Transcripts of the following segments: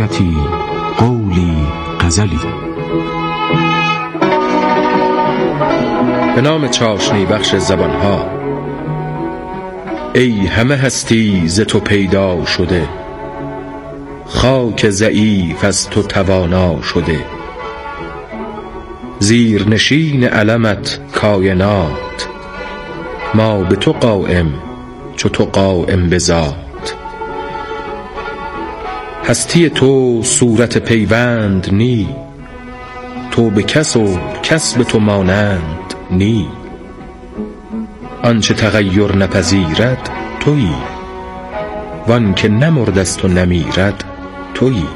حکایتی، قولی، غزلی. به نام چاشنی بخش زبانها. ای همه هستی ز تو پیدا شده، خاک ضعیف از تو توانا شده. زیر نشین علمت کائنات، ما به تو قایم چو تو قایم به ذات. هستی تو صورت پیوند نی، تو به کس و کس به تو مانند نی. آنچه تغییر نپذیرد تویی، وان که نمردست و نمیرد تویی.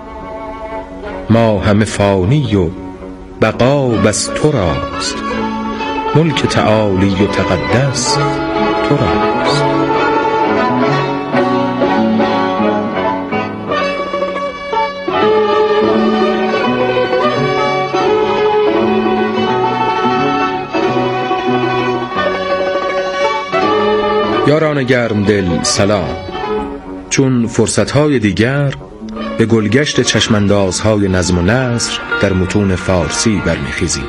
ما همه فانی و بقا بس تو راست، ملک تعالی و تقدس تو راست. یاران گرم دل سلام. چون فرصتهای دیگر به گلگشت چشماندازهای نظم و نثر در متون فارسی برمیخیزیم.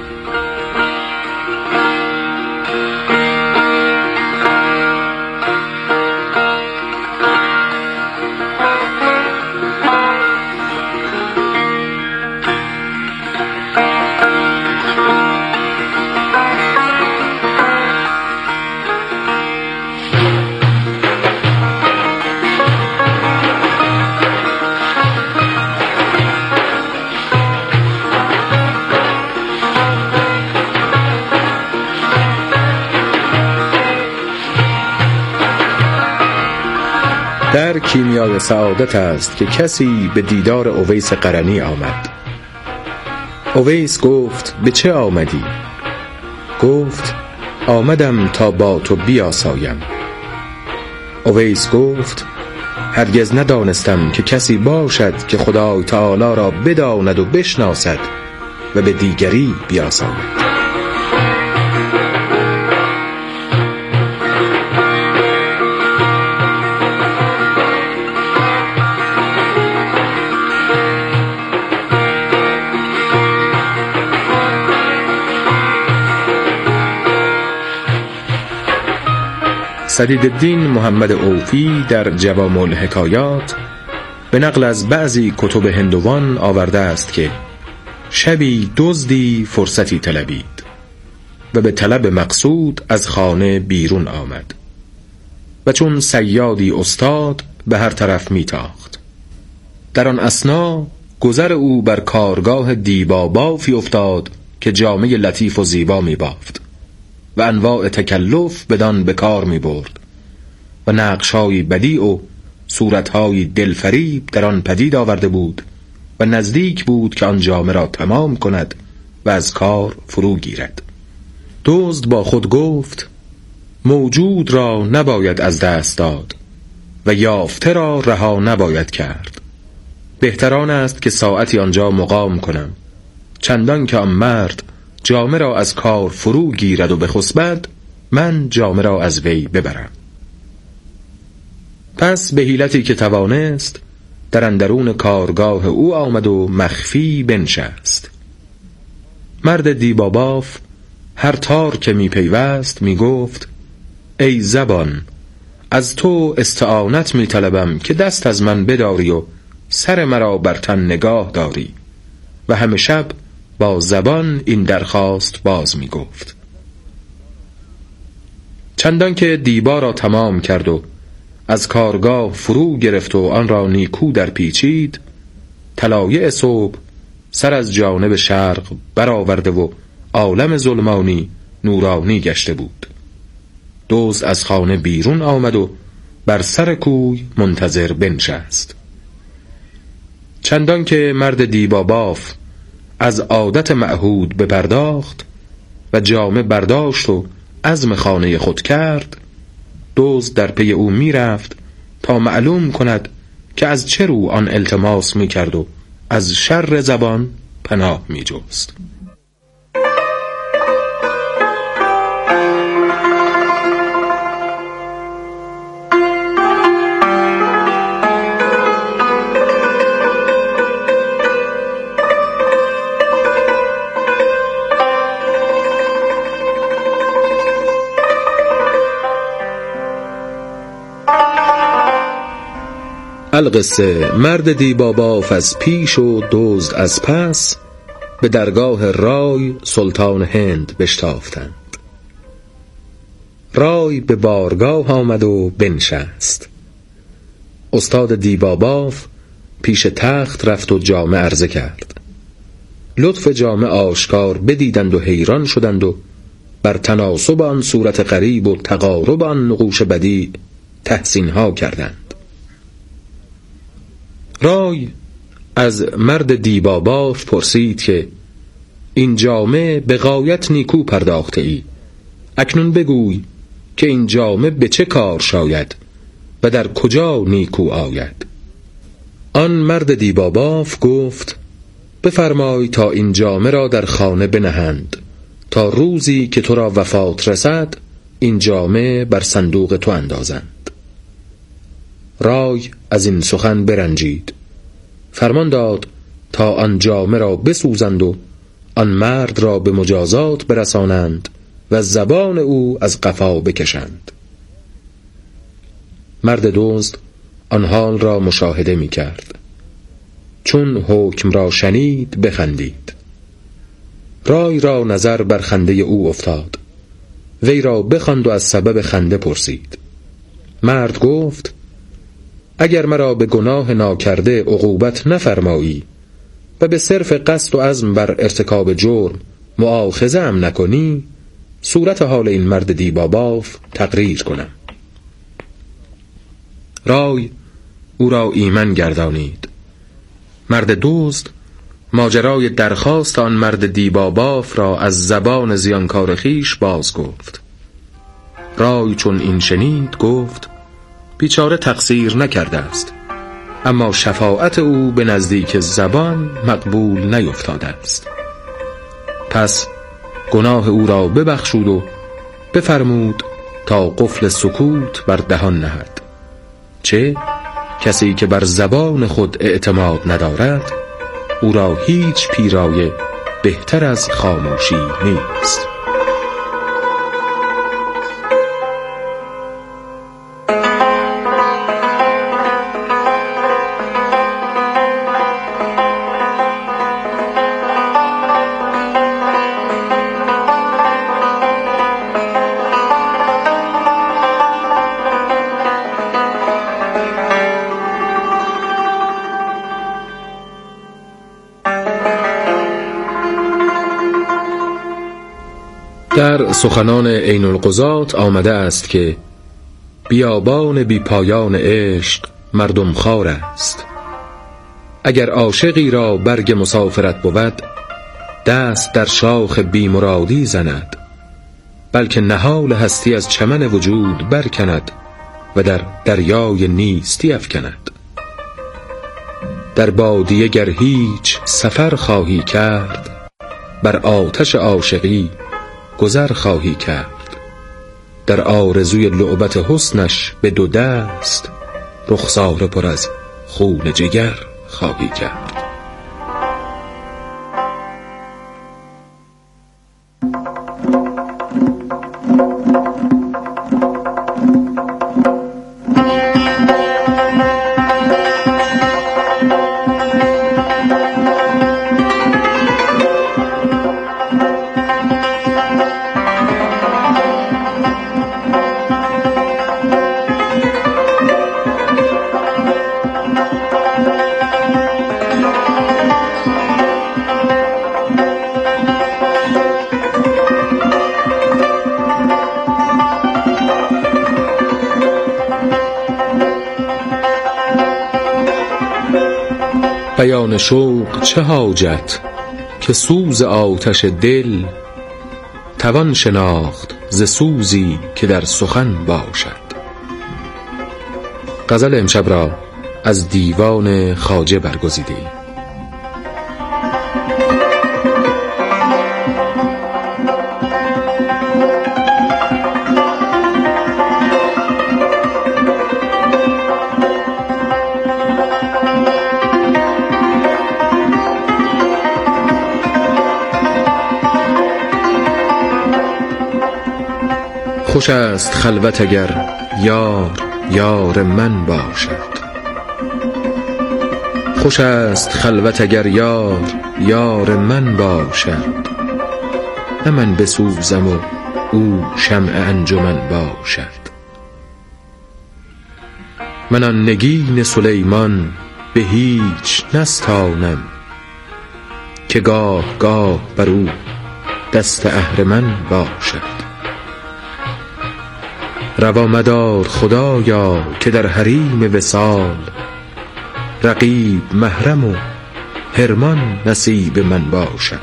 در کیمیای سعادت است که کسی به دیدار اویس قرنی آمد. اویس گفت به چه آمدی؟ گفت آمدم تا با تو بیاسایم. اویس گفت هرگز ندانستم که کسی باشد که خدای تعالی را بداند و بشناسد و به دیگری بیاساید. سدیدالدین محمد اوفی در جوامع الحکایات به نقل از بعضی کتب هندوان آورده است که شبی دزدی فرصتی طلبید و به طلب مقصود از خانه بیرون آمد و چون صیادی استاد به هر طرف میتاخت. در آن اثنا گذر او بر کارگاه دیبا بافی افتاد که جامه لطیف و زیبا میبافت و انواع تکلف بدان به کار می برد و نقش‌های بدیع و صورت‌های دلفریب در آن پدید آورده بود و نزدیک بود که آن جامه را تمام کند و از کار فرو گیرد. دزد با خود گفت موجود را نباید از دست داد و یافته را رها نباید کرد. بهتران است که ساعتی آنجا مقام کنم، چندان که آن مرد جامه را از کار فرو گیرد و بخسبد، من جامه را از وی ببرم. پس به حیلتی که توانست در اندرون کارگاه او آمد و مخفی بنشست. مرد دیباباف هر تار که می پیوست می گفت ای زبان، از تو استعانت می طلبم که دست از من بداری و سر مرا بر تن نگاه داری. و همه شب با زبان این درخواست باز می گفت. چندان که دیبا را تمام کرد و از کارگاه فرو گرفت و آن را نیکو در پیچید، طلایع صبح سر از جانب شرق برآورده و عالم ظلمانی نورانی گشته بود. دزد از خانه بیرون آمد و بر سر کوی منتظر بنشست. چندان که مرد دیباباف از عادت معهود بپرداخت و جامه برداشت و عزم خانه خود کرد، دزد در پی او می رفت تا معلوم کند که از چه رو آن التماس می کرد و از شر زبان پناه می جست. القصه مرد دیباباف از پیش و دزد از پس، به درگاه رای سلطان هند بشتافتند. رای به بارگاه آمد و بنشست. استاد دیباباف پیش تخت رفت و جامه عرضه کرد. لطف جامه آشکار بدیدند و حیران شدند و بر تناسب آن صورت غریب و تقارب آن نقوش بدیع تحسین ها کردند. رای از مرد دیباباف پرسید که این جامه به غایت نیکو پرداخته ای، اکنون بگوی که این جامه به چه کار شاید و در کجا نیکو آید. آن مرد دیباباف گفت بفرمای تا این جامه را در خانه بنهند تا روزی که تو را وفات رسد این جامه بر صندوق تو اندازند. رای از این سخن برنجید، فرمان داد تا آن جامه را بسوزند و آن مرد را به مجازات برسانند و زبان او از قفا بکشند. مرد دزد آن حال را مشاهده می کرد. چون حکم را شنید بخندید. رای را نظر بر خنده او افتاد. وی را بخواند و از سبب خنده پرسید. مرد گفت اگر مرا به گناه ناکرده عقوبت نفرمایی و به صرف قصد و عزم بر ارتکاب جرم مؤاخذه ام نکنی، صورت حال این مرد دیباباف تقریر کنم. رای او را ایمن گردانید. مرد دزد ماجرای درخواست آن مرد دیباباف را از زبان زیانکار خویش باز گفت. رای چون این شنید گفت بیچاره تقصیر نکرده است، اما شفاعت او به نزدیک زبان مقبول نیفتاده است. پس گناه او را ببخشود و بفرمود تا قفل سکوت بر دهان نهد. چه کسی که بر زبان خود اعتماد ندارد او را هیچ پیرایه بهتر از خاموشی نیست. در سخنان عین القضات آمده است که بیابان بی پایان عشق مردم خوار است. اگر عاشقی را برگ مسافرت بود دست در شاخ بی مرادی زند، بلکه نهال هستی از چمن وجود برکند و در دریای نیستی افکند. در بادیه گر هیچ سفر خواهی کرد، بر آتش عاشقی گذر خواهی کرد. در آرزوی لعبت حسنش به دو دست، رخساره پر از خون جگر خواهی کرد. بیان شوق چه حاجت که سوز آتش دل، توان شناخت ز سوزی که در سخن باشد. غزل امشب را از دیوان خواجه برگزیدیم. خوش است خلوت اگر یار یار من باشد، خوش است خلوت اگر یار یار من باشد، نه من بسوزم و او شمع انجمن باشد. من آن نگین سلیمان به هیچ نستانم، که گاه گاه بر او دست اهرمن باشد. روا مدار خدایا که در حریم وصال، رقیب محرم و حرمان نصیب من باشد.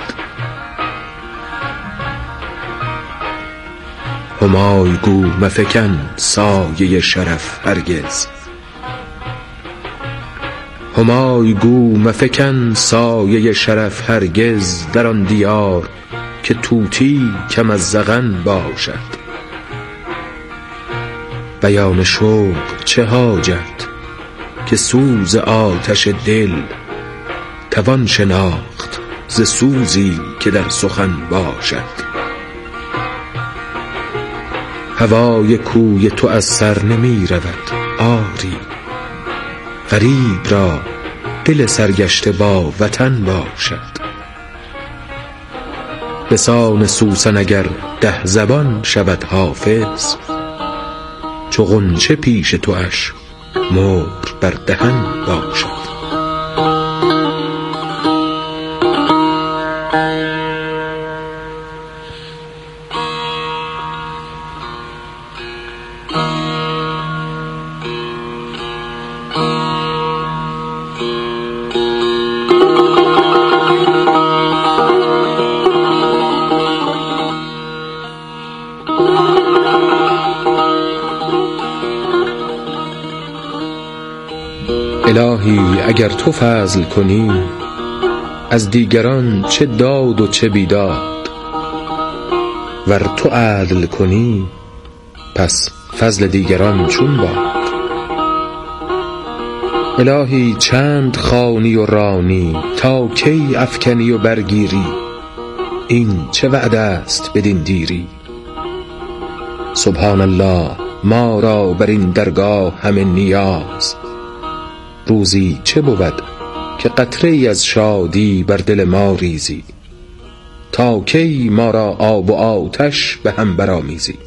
همای گو مفکن سایه شرف هرگز، همای گو مفکن سایه شرف هرگز، در آن دیار که طوطی کم از زغن باشد. بیان شوق چه حاجت که سوز آتش دل، توان شناخت ز سوزی که در سخن باشد. هوای کوی تو از سر نمی رود آری، غریب را دل سرگشته با وطن باشد. لسان سوسن اگر 10 زبان شود حافظ، چو غنچه پیش تواش مهر بر دهن باشد. الهی اگر تو فضل کنی، از دیگران چه داد و چه بیداد، ور تو عدل کنی پس فضل دیگران چون باد. الهی چند خوانی و رانی، تا کی افکنی و برگیری، این چه وعده است بدین دیری. سبحان الله ما را بر این درگاه همه نیاز، روزی چه بود که قطره ای از شادی بر دل ما ریزی. تا کی ما را آب و آتش به هم برآمیزی.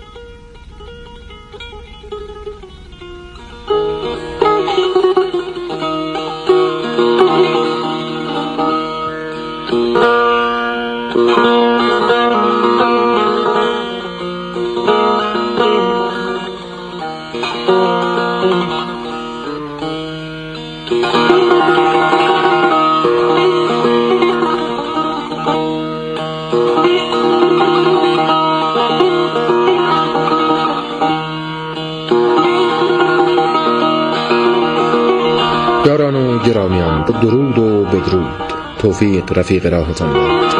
یاران و گرامیان، به درود و بدرود. توفیق رفیق راهتان باد.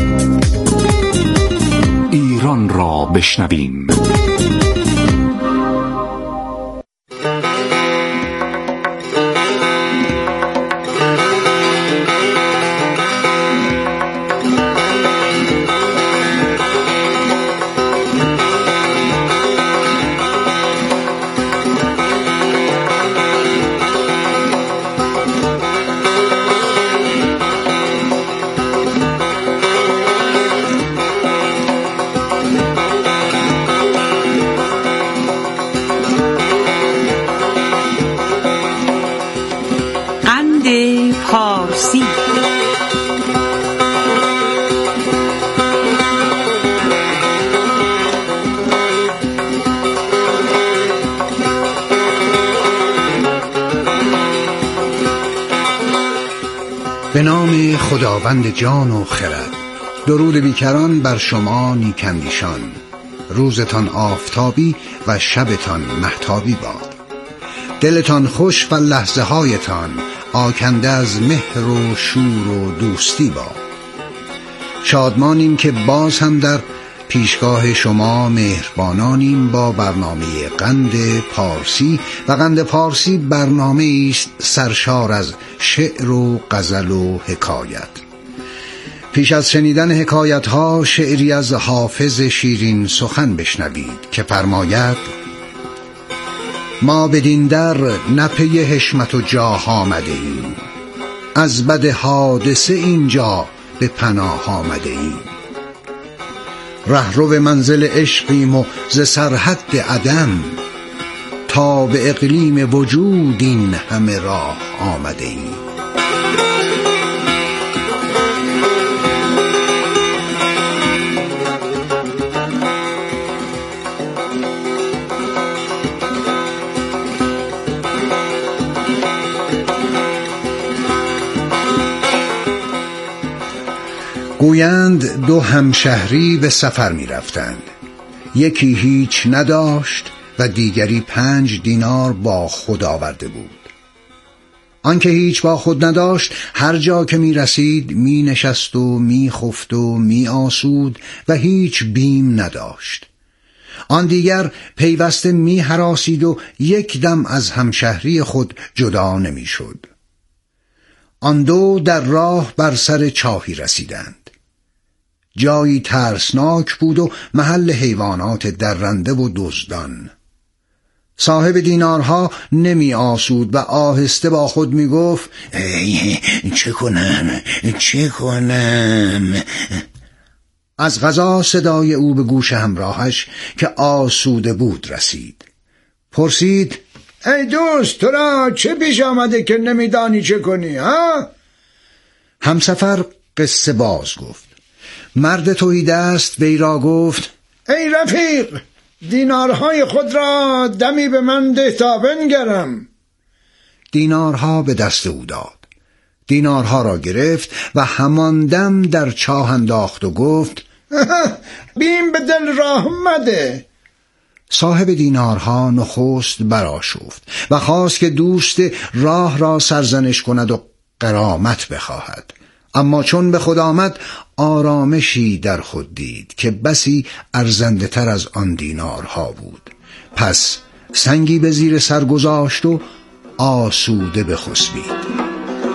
بشنویم. خداوند جان و خرد. درود بیکران بر شما نیکندیشان. روزتان آفتابی و شبتان مهتابی باد. دلتان خوش و لحظه هایتان آکنده از مهر و شور و دوستی باد. شادمانیم که باز هم در پیشگاه شما مهربانانیم با برنامه قند پارسی و قند پارسی برنامه است سرشار از شعر و غزل و حکایت. پیش از شنیدن حکایت ها شعری از حافظ شیرین سخن بشنوید که فرماید: ما بدین در نه پی حشمت و جاه آمده ایم، از بد حادثه اینجا به پناه آمده ایم. رهرو منزل عشقیم و ز سرحد عدم، تا به اقلیم وجود این همه راه آمده ایم. گویند دو همشهری به سفر می رفتند. یکی هیچ نداشت و دیگری 5 دینار با خود آورده بود. آنکه هیچ با خود نداشت هر جا که می رسید می نشست و می خفت و می آسود و هیچ بیم نداشت. آن دیگر پیوسته می هراسید و یک دم از همشهری خود جدا نمی شد. آن دو در راه بر سر چاهی رسیدند. جایی ترسناک بود و محل حیوانات درنده و دزدان. صاحب دینارها نمی آسود و آهسته با خود می گفت: چه کنم؟ از قضا صدای او به گوش همراهش که آسوده بود رسید. پرسید: ای دوست، تو را چه پیش آمده که نمیدانی چه کنی ها؟ همسفر قصه باز گفت. مرد تهیدست وی را گفت: ای رفیق، دینارهای خود را دمی به من ده تا بنگرم. دینارها به دست او داد. دینارها را گرفت و همان دم در چاه انداخت و گفت: بیم به دل راه مده. صاحب دینارها نخست برآشفت و خواست که دوست راه را سرزنش کند و غرامت بخواهد، اما چون به خود آمد آرامشی در خود دید که بسی ارزنده تر از آن دینارها بود. پس سنگی به زیر سر گذاشت و آسوده بخسبید.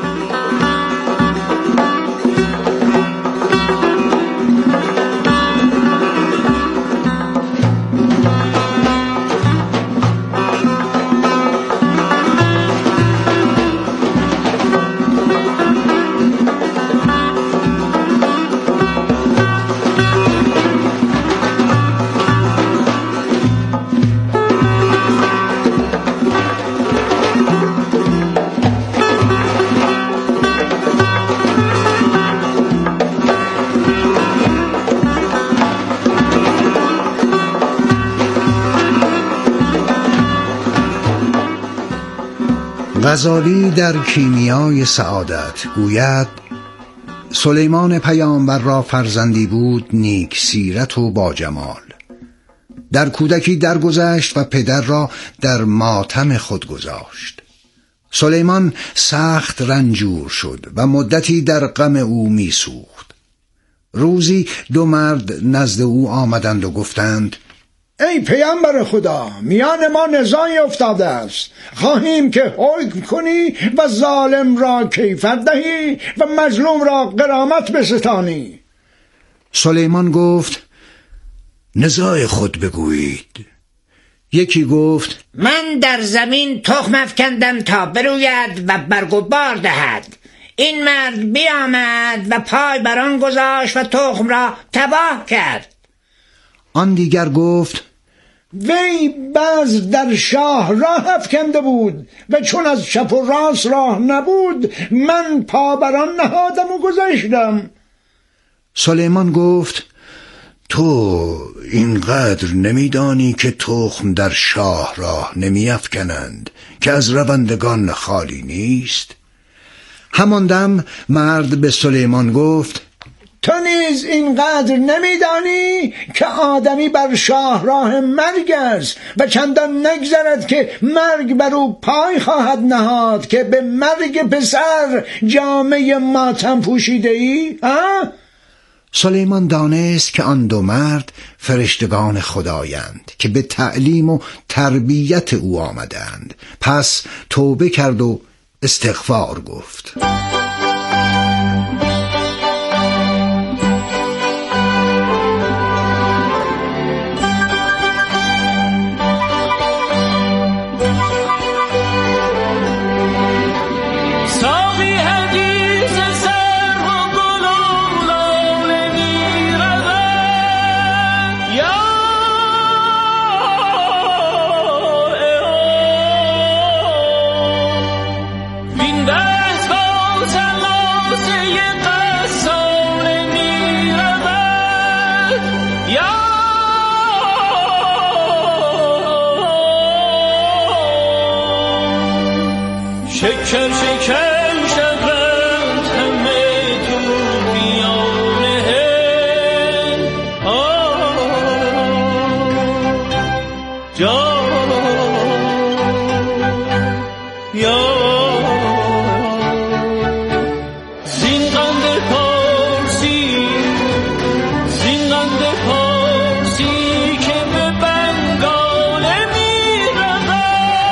غزالی در کیمیای سعادت گوید: سلیمان پیامبر را فرزندی بود نیک سیرت و با جمال. در کودکی درگذشت و پدر را در ماتم خود گذاشت. سلیمان سخت رنجور شد و مدتی در غم او می سوخت. روزی 2 مرد نزد او آمدند و گفتند: ای پیامبر خدا، میان ما نزاعی افتاده است. خواهیم که حکم کنی و ظالم را کیفر دهی و مظلوم را غرامت بستانی. سلیمان گفت: نزاع خود بگویید. یکی گفت: من در زمین تخم افکندم تا بروید و برگ و بار دهد. این مرد بیامد و پای بر آن گذاشت و تخم را تباه کرد. آن دیگر گفت: وی باز در شاه راه افکنده بود و چون از چپ و راست راه نبود من پا بر آن نهادم و گذشتم. سلیمان گفت: تو اینقدر نمیدانی که تخم در شاه راه نمی افکنند که از روندگان خالی نیست؟ همان دم مرد به سلیمان گفت: تو نیز اینقدر نمیدانی که آدمی بر شاهراه مرگ است و چندان نگذرد که مرگ بر او پای خواهد نهاد که به مرگ پسر جامه ماتم پوشیده ای؟ سلیمان دانست که آن دو مرد فرشتگان خدایند که به تعلیم و تربیت او آمدند. پس توبه کرد و استغفار گفت. شکر شکر شبرد همه تو بیانه جا یا زینقند پارسی که به بنگاله می رود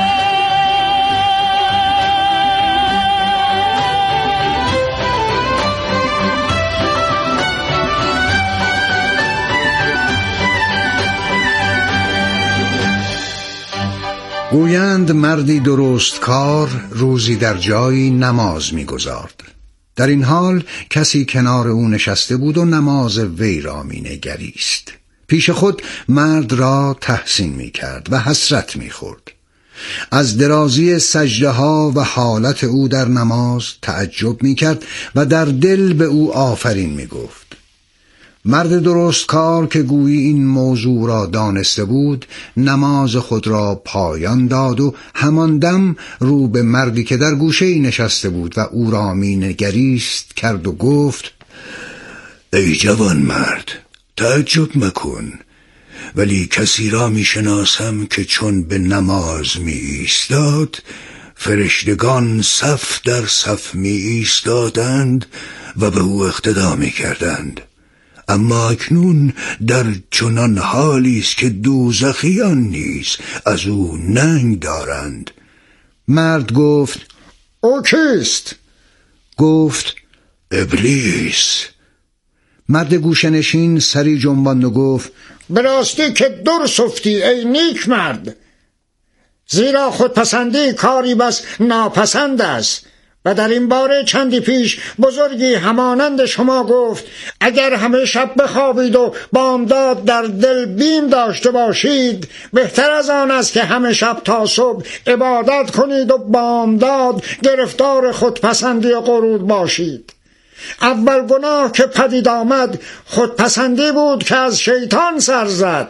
گویند مردی درست کار روزی در جایی نماز می‌گزارد. در این حال کسی کنار او نشسته بود و نماز وی را می‌نگریست. پیش خود مرد را تحسین می‌کرد و حسرت می‌خورد. از درازی سجده ها و حالت او در نماز تعجب می‌کرد و در دل به او آفرین می‌گفت. مرد درست کار که گویی این موضوع را دانسته بود نماز خود را پایان داد و همان دم رو به مردی که در گوشه‌ای نشسته بود و او را مینگریست کرد و گفت: ای جوان مرد، تعجب مکن، ولی کسی را میشناسم که چون به نماز می ایستاد فرشتگان صف در صف می ایستادند و به او اقتدا می کردند. اما اکنون در چنان حالی است که دوزخیان نیز از او ننگ دارند. مرد گفت: او کیست؟ گفت: ابلیس. مرد گوشه‌نشین سری جنباند و گفت: به راستی که درسفتی ای نیک مرد، زیرا خودپسندی کاری بس ناپسند است و در این باره چندی پیش بزرگی همانند شما گفت اگر همه شب بخوابید و بامداد در دل بیم داشته باشید بهتر از آن است که همه شب تا صبح عبادت کنید و بامداد گرفتار خودپسندی و غرور باشید. اول گناه که پدید آمد خودپسندی بود که از شیطان سر زد.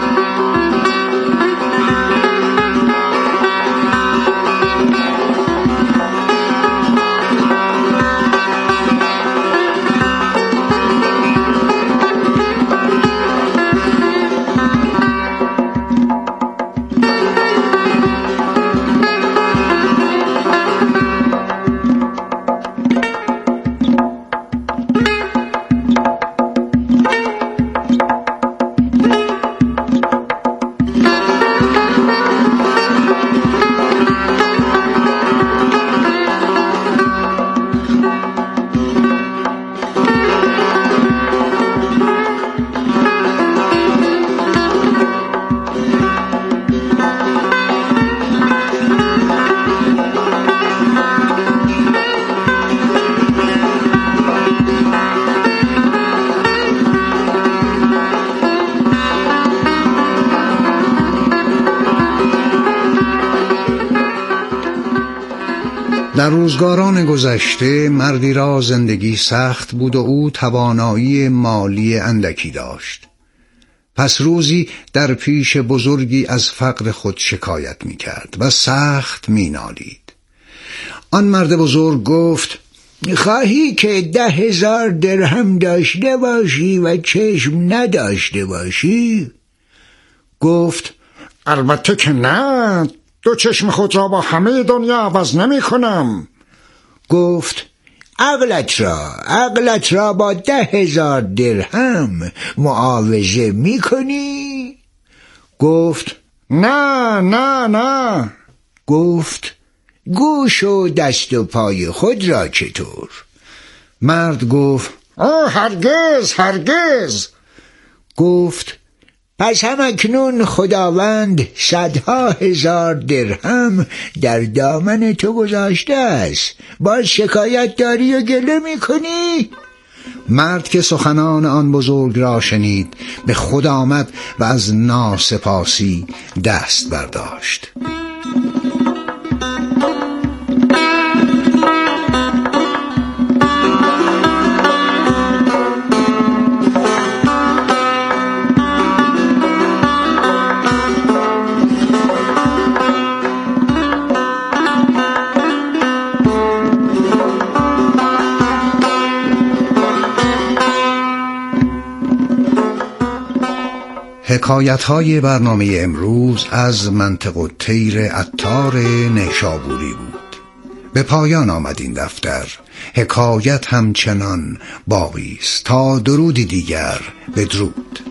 در روزگاران گذشته مردی را زندگی سخت بود و او توانایی مالی اندکی داشت. پس روزی در پیش بزرگی از فقر خود شکایت می کرد و سخت می نالید. آن مرد بزرگ گفت: خواهی که 10,000 درهم داشته باشی و چشم نداشته باشی؟ گفت البته که نه، 2 چشم خود را با همه دنیا عوض نمی کنم. گفت عقلت را با 10,000 درهم معاوضه می کنی؟ گفت نه. گفت گوش و دست و پای خود را چطور؟ مرد گفت هرگز. گفت پس هم اکنون خداوند 100,000 درهم در دامن تو گذاشته است، باز شکایت داری و گله می کنی؟ مرد که سخنان آن بزرگ را شنید به خود آمد و از ناسپاسی دست برداشت. حکایت‌های برنامه امروز از منطق الطیر عطار نیشابوری بود. به پایان آمد این دفتر. حکایت همچنان باقی است. تا درودی دیگر، بدرود.